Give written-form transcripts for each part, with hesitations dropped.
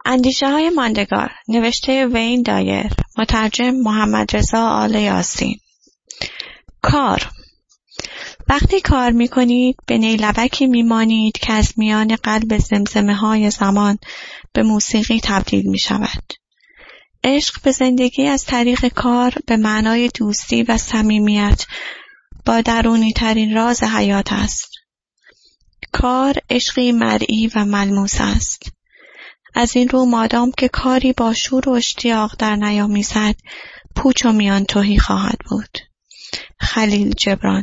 اندیشه‌های ماندگار، نوشته وین دایر، مترجم محمد رضا آل یاسین. کار. وقتی کار می‌کنید به نیلبکی می‌مانید که از میان قلب زمزمه‌های زمان به موسیقی تبدیل می‌شود. عشق به زندگی از طریق کار به معنای دوستی و صمیمیت با درونی ترین راز حیات است. کار عشقی مرئی و ملموس است. از این رو مادام که کاری با شور و اشتیاق در نیامیزد، پوچ و میان تهی خواهد بود. خلیل جبران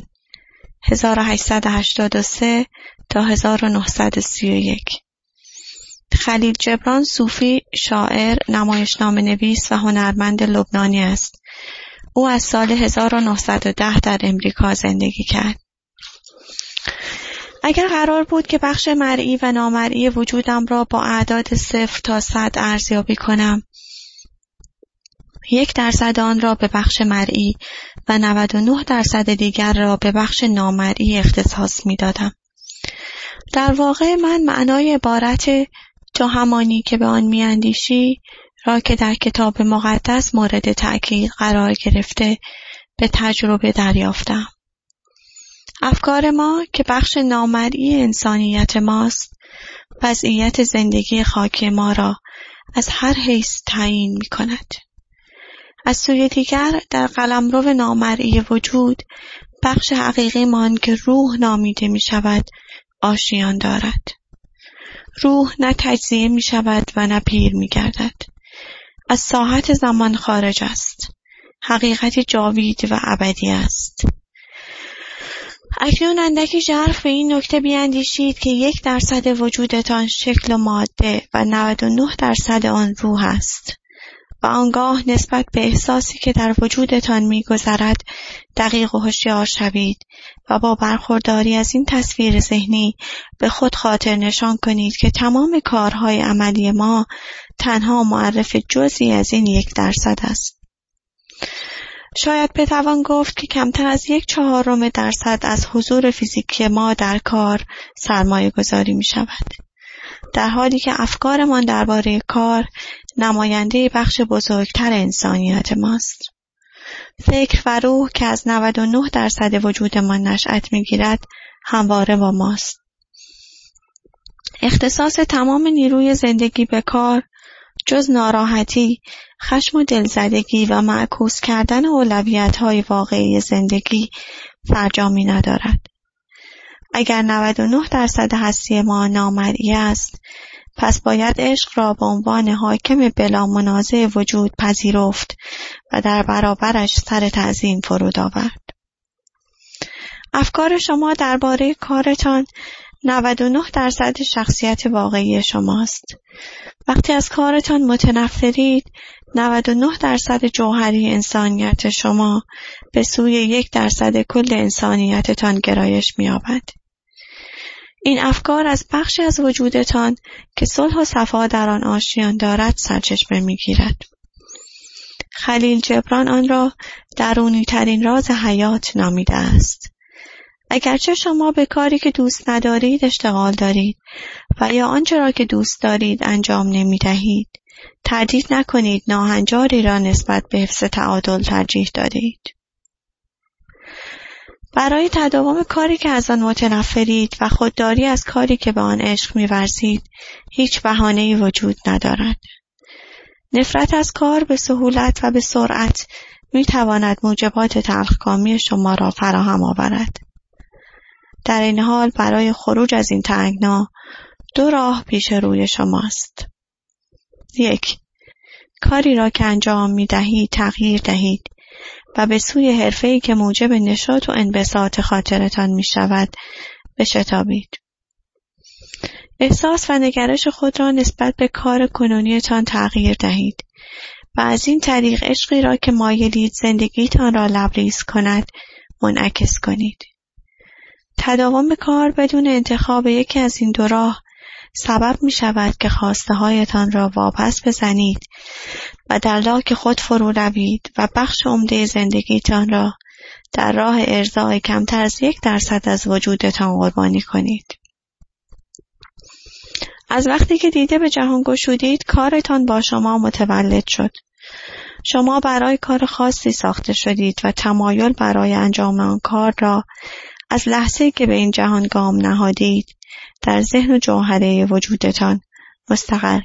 1883 تا 1931. خلیل جبران صوفی، شاعر، نمایشنامه نویس و هنرمند لبنانی است. او از سال 1910 در امریکا زندگی کرد. اگر قرار بود که بخش مرئی و نامرئی وجودم را با اعداد 0 تا 100 ارزیابی کنم، 1% آن را به بخش مرئی و 99% دیگر را به بخش نامرئی اختصاص می‌دادم. در واقع من معنای عبارت تو همانی که به آن می‌اندیشی را که در کتاب مقدس مورد تأکید قرار گرفته به تجربه دریافتم. افکار ما که بخش نامرئی انسانیت ماست، وضعیت زندگی خاکی ما را از هر حیث تعیین می‌کند. از سوی دیگر در قلمرو نامرئی وجود، بخش حقیقی مان که روح نامیده می‌شود آشیان دارد. روح نه تجزیه می‌شود و نه پیر می‌گردد. از ساحت زمان خارج است. حقیقتی جاوید و ابدی است. اکنون اندکی ژرف به این نکته بیاندیشید که 1% وجودتان شکل و ماده و 99% آن روح است و آنگاه نسبت به احساسی که در وجودتان می‌گذرد دقیق و هوشیار شوید و با برخورداری از این تصویر ذهنی به خود خاطر نشان کنید که تمام کارهای عملی ما تنها معرف جزئی از این 1% است. شاید بتوان گفت که کمتر از 0.4% از حضور فیزیکی ما در کار سرمایه گذاری می شود. در حالی که افکارمان درباره کار نماینده بخش بزرگتر انسانیت ماست. فکر و روح که از 99% وجودمان نشأت می گیرد همواره با ماست. اختصاص تمام نیروی زندگی به کار جز ناراحتی، خشم و دلزدگی و معکوس کردن اولویت‌های واقعی زندگی فرجامی ندارد. اگر 99% هستی ما نامرئی است، پس باید عشق را به عنوان حاکم بلا منازع وجود پذیرفت و در برابرش سر تعظیم فرود آورد. افکار شما درباره کارتان 99% شخصیت واقعی شماست. وقتی از کارتان متنفرید، 99% جوهری انسانیت شما به سوی 1% کل انسانیتتان گرایش می‌یابد. این افکار از بخشی از وجودتان که صلح و صفا در آن آشیان دارد سرچشمه می‌گیرد. خلیل جبران آن را درونی ترین راز حیات نامیده است. اگرچه شما به کاری که دوست ندارید اشتغال دارید و یا آنچه را که دوست دارید انجام نمی دهید، تردید نکنید ناهنجاری را نسبت به حفظ تعادل ترجیح دادید. برای تداوم کاری که از آن متنفرید و خودداری از کاری که به آن عشق می ورزید، هیچ بهانه‌ای وجود ندارد. نفرت از کار به سهولت و به سرعت می تواند موجبات تلخکامی شما را فراهم آورد. در این حال برای خروج از این تنگنا 2 راه پیش روی شماست. 1. کاری را که انجام می دهید تغییر دهید و به سوی حرفه‌ای که موجب نشاط و انبساط خاطرتان می شود بشتابید. احساس و نگرش خود را نسبت به کار کنونیتان تغییر دهید و از این طریق عشقی را که مایلید زندگیتان را لبریز کند منعکس کنید. تداوم کار بدون انتخاب یکی از این 2 راه سبب می شود که خواسته هایتان را واپس بزنید و در لاک خود فرو روید و بخش عمده زندگیتان را در راه ارضای کمتر از 1% از وجودتان قربانی کنید. از وقتی که دیده به جهان گشودید کارتان با شما متولد شد. شما برای کار خاصی ساخته شدید و تمایل برای انجام آن کار را از لحظه‌ای که به این جهان گام نهادید در ذهن و جوهره وجودتان مستقر.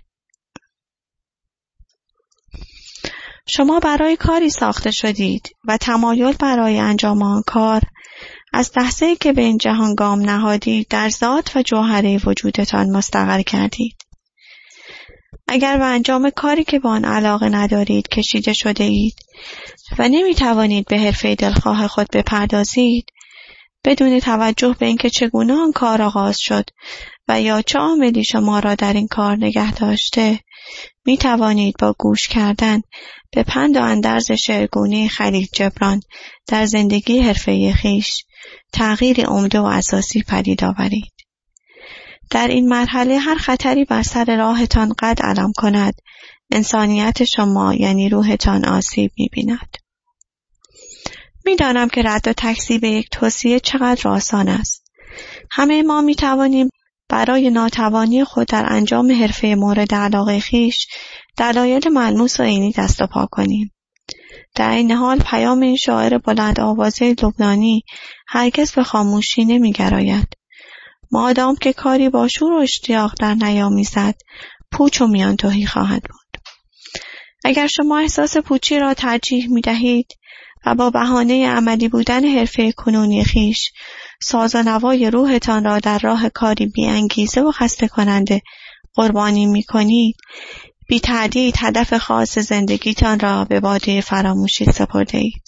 شما برای کاری ساخته شدید و تمایل برای انجام آن کار از لحظه‌ای که به این جهان گام نهادید در ذات و جوهره وجودتان مستقر کردید. اگر به انجام کاری که به آن علاقه ندارید کشیده شده اید و نمی توانید به حرفه دلخواه خود بپردازید، بدون توجه به اینکه چگونه آن کار آغاز شد و یا چه عاملی شما را در این کار نگه داشته، می توانید با گوش کردن به پند و اندرز شعرگونه خلیل جبران در زندگی حرفه‌ای خویش تغییر عمده و اساسی پدید آورید. در این مرحله هر خطری بر سر راهتان قد علم کند، انسانیت شما یعنی روحتان آسیب می‌بیند. می‌دانم که رد و تکذیب یک توصیه چقدر آسان است. همه ما می‌توانیم برای ناتوانی خود در انجام حرفه مورد علاقه خویش دلایل ملموس و عینی دست و پا کنیم. در این حال پیام این شاعر بلند آوازه لبنانی هرگز به خاموشی نمی‌گراید. مادام که کاری با شور و اشتیاق در نیامیزد، پوچ و میان تهی خواهد بود. اگر شما احساس پوچی را ترجیح می‌دهید و با بهانه عملی بودن حرفه کنونی خویش ساز و نوای روحتان را در راه کاری بی‌انگیزه و خسته کننده قربانی می‌کنید، بی تردید هدف خاص زندگیتان را به باده فراموشی سپرده اید.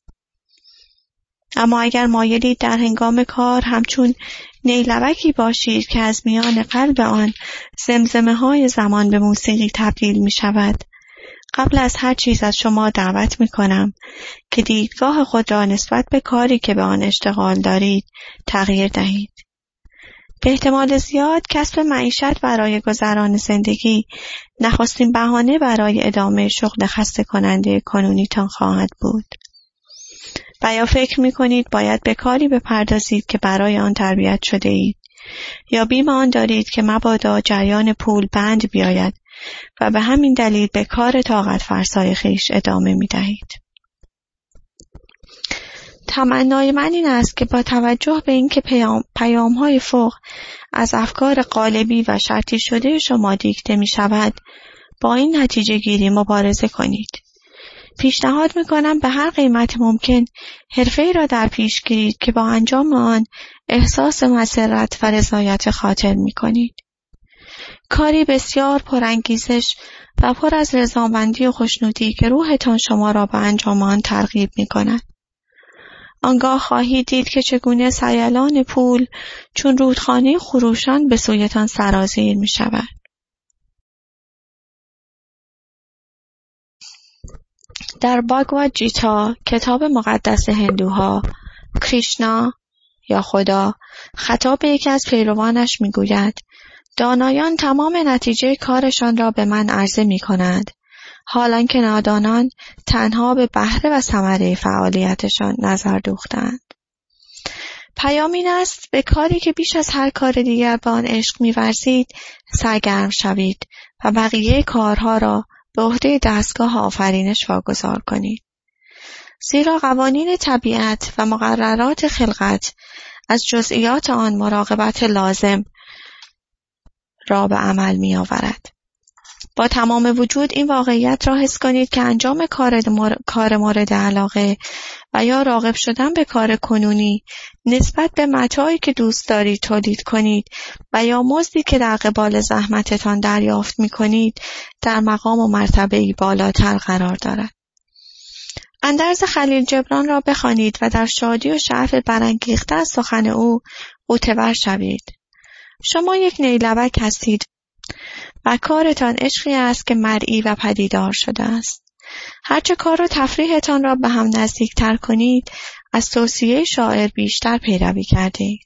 اما اگر مایلید در هنگام کار همچون نیلبکی باشید که از میان قلب آن زمزمه‌های زمان به موسیقی تبدیل می شود، قبل از هر چیز از شما دعوت می کنم که دیدگاه خود را نسبت به کاری که به آن اشتغال دارید تغییر دهید. به احتمال زیاد کسب معیشت برای گذران زندگی نخستین بهانه برای ادامه شغل خسته کننده کنونیتان خواهد بود. و یا فکر می کنید باید به کاری بپردازید که برای آن تربیت شده اید، یا بیم آن دارید که مبادا جریان پول بند بیاید و به همین دلیل به کار طاقت فرسای خویش ادامه می دهید. تمنای من این است که با توجه به اینکه پیام‌های فوق از افکار قالبی و شرطی شده شما دیکته می شود، با این نتیجه گیری مبارزه کنید. پیشنهاد می‌کنم به هر قیمت ممکن حرفه‌ای را در پیش گیرید که با انجام آن احساس مسرت و رضایت خاطر می‌کنید. کاری بسیار پرانگیزش و پر از رضامندی و خوشنودی که روحتان شما را به انجام آن ترغیب می‌کند. آنگاه خواهید دید که چگونه سیلان پول چون رودخانه خروشان به سویتان سرازیر می‌شود. در باگواد جیتا، کتاب مقدس هندوها، کریشنا یا خدا خطاب به یکی از پیروانش میگوید: دانایان تمام نتیجه کارشان را به من عرضه می‌کنند، حالان که نادانان تنها به بهره و ثمره فعالیتشان نظر دوختند. پیام این است به کاری که بیش از هر کار دیگر به آن عشق می‌ورزید سرگرم شوید و بقیه کارها را به عهده دستگاه آفرینش واگذار کنید. زیرا قوانین طبیعت و مقررات خلقت از جزئیات آن مراقبت لازم را به عمل می آورد. با تمام وجود این واقعیت را حس کنید که انجام کار مورد علاقه و یا راغب شدن به کار کنونی نسبت به متاعی که دوست دارید تولید کنید و یا مزدی که در قبال زحمتتان دریافت می کنید در مقام و مرتبه‌ای بالاتر قرار دارد. اندرز خلیل جبران را بخوانید و در شادی و شعف برانگیخته از سخن او غوطه‌ور شوید. شما یک نیلبک هستید و کارتان عشقی است که مرئی و پدیدار شده است. هرچه کار و تفریحتان را به هم نزدیکتر کنید، از توصیه شاعر بیشتر پیروی کردید.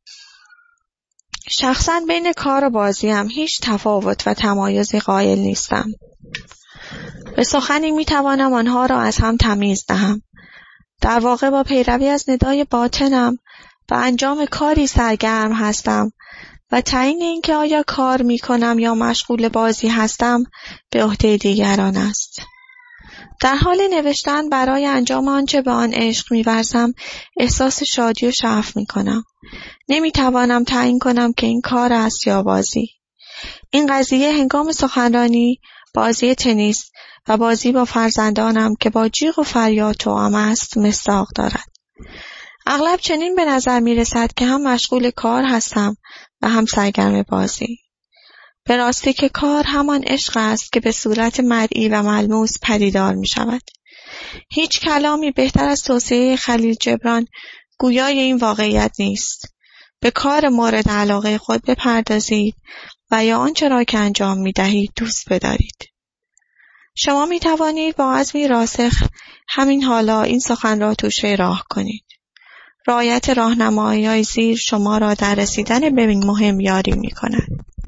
شخصاً بین کار و بازی هم هیچ تفاوت و تمایزی قائل نیستم. به سخنی میتوانم آنها را از هم تمیز دهم. در واقع با پیروی از ندای باطنم و انجام کاری سرگرم هستم و تعیین اینکه آیا کار میکنم یا مشغول بازی هستم به عهده دیگران است. در حال نوشتن برای انجام آنچه به آن عشق می‌ورزم احساس شادی و شعف می‌کنم. نمی‌توانم تعیین کنم که این کار است یا بازی. این قضیه هنگام سخنرانی، بازی تنیس و بازی با فرزندانم که با جیغ و فریاد توأم است مصداق دارد. اغلب چنین به نظر می‌رسد که هم مشغول کار هستم و هم سرگرم بازی. به راستی که کار همان عشق است که به صورت مرئی و ملموس پدیدار می شود. هیچ کلامی بهتر از توصیه خلیل جبران گویای این واقعیت نیست. به کار مورد علاقه خود بپردازید و یا آنچه را که انجام می دهید دوست بدارید. شما می توانید با عزمی راسخ همین حالا این سخن را توشه راه کنید. رعایت راهنمایی‌های زیر شما را در رسیدن به این مهم یاری می کند.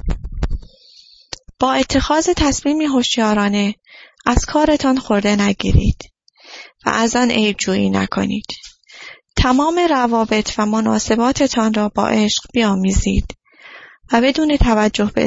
با اتخاذ تصمیمی هوشیارانه از کارتان خورده نگیرید و از آن عیب‌جویی نکنید. تمام روابط و مناسباتتان را با عشق بیامیزید و بدون توجه به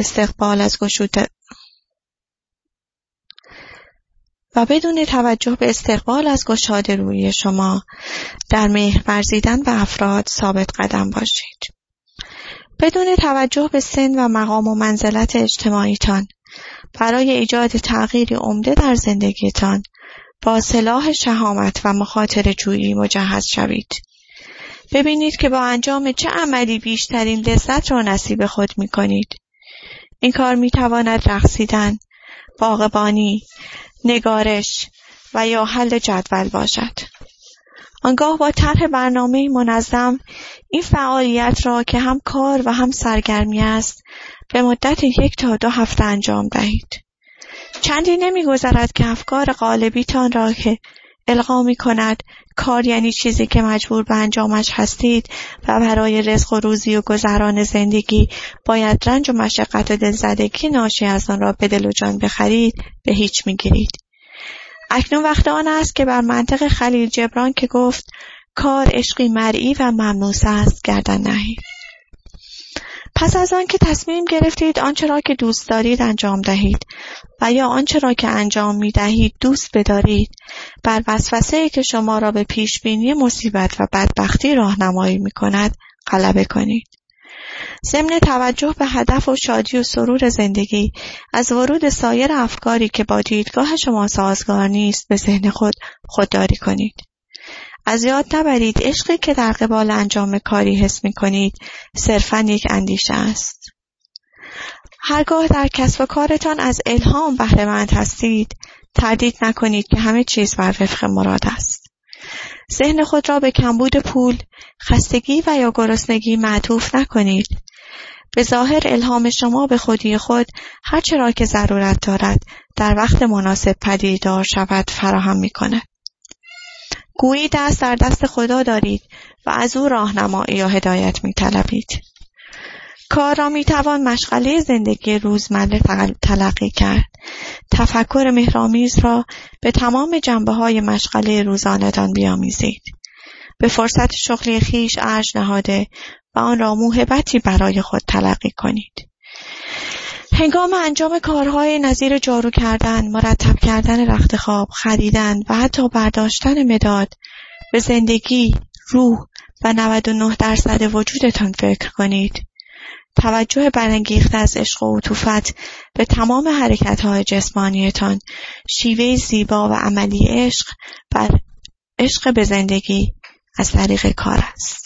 استقبال از گشاده روی شما در مهر ورزیدن به افراد ثابت قدم باشید. بدون توجه به سن و مقام و منزلت اجتماعیتان برای ایجاد تغییری عمده در زندگیتان با سلاح شهامت و مخاطره جویی مجهز شوید. ببینید که با انجام چه عملی بیشترین لذت را نصیب خود می کنید. این کار می تواند رقصیدن، باغبانی، نگارش و یا حل جدول باشد. آنگاه با طرح برنامه منظم این فعالیت را که هم کار و هم سرگرمی است به مدت 1 تا 2 هفته انجام دهید. چندی نمی‌گذرد که افکار غالبیتان را که القا می‌کند کار یعنی چیزی که مجبور به انجامش هستید و برای رزق و روزی و گذران زندگی باید رنج و مشقت و دلزدگی ناشی از آن را به دل و جان بخرید به هیچ می‌گیرید. اکنون وقت آن است که بر منطق خلیل جبران که گفت کار عشقی مرئی و ممنوس است گردن نهید. پس از آن که تصمیم گرفتید آنچه را که دوست دارید انجام دهید و یا آنچه را که انجام می دهید دوست بدارید، بر وسوسه‌ای که شما را به پیشبینی مصیبت و بدبختی راهنمایی می کند غلبه کنید. ضمن توجه به هدف و شادی و سرور زندگی از ورود سایر افکاری که با دیدگاه شما سازگار نیست به ذهن خودداری کنید. از یاد نبرید عشقی که در قبال انجام کاری حس می کنید صرفاً یک اندیشه است. هرگاه در کسب و کارتان از الهام بهره مند هستید تردید نکنید که همه چیز بر وفق مراد است. ذهن خود را به کمبود پول، خستگی و یا گرسنگی معطوف نکنید. به ظاهر الهام شما به خودی خود هر چه را که ضرورت دارد در وقت مناسب پدیدار شود فراهم می کند. گویی دست در دست خدا دارید و از او راهنمایی یا هدایت می طلبید. کار را می توان مشغله زندگی روزمره تلقی کرد. تفکر مهرآمیز را به تمام جنبه‌های مشغله روزانه‌تان بیامیزید. به فرصت شغلی خویش ارج نهاده و آن را موهبتی برای خود تلقی کنید. هنگام انجام کارهای نظیر جارو کردن، مرتب کردن رخت خواب، خریدن و حتی برداشتن مداد به زندگی، روح و 99% وجودتان فکر کنید. توجه برانگیخته از عشق و عطوفت به تمام حرکت‌های جسمانیتان شیوه زیبا و عملی عشق به زندگی از طریق کار است.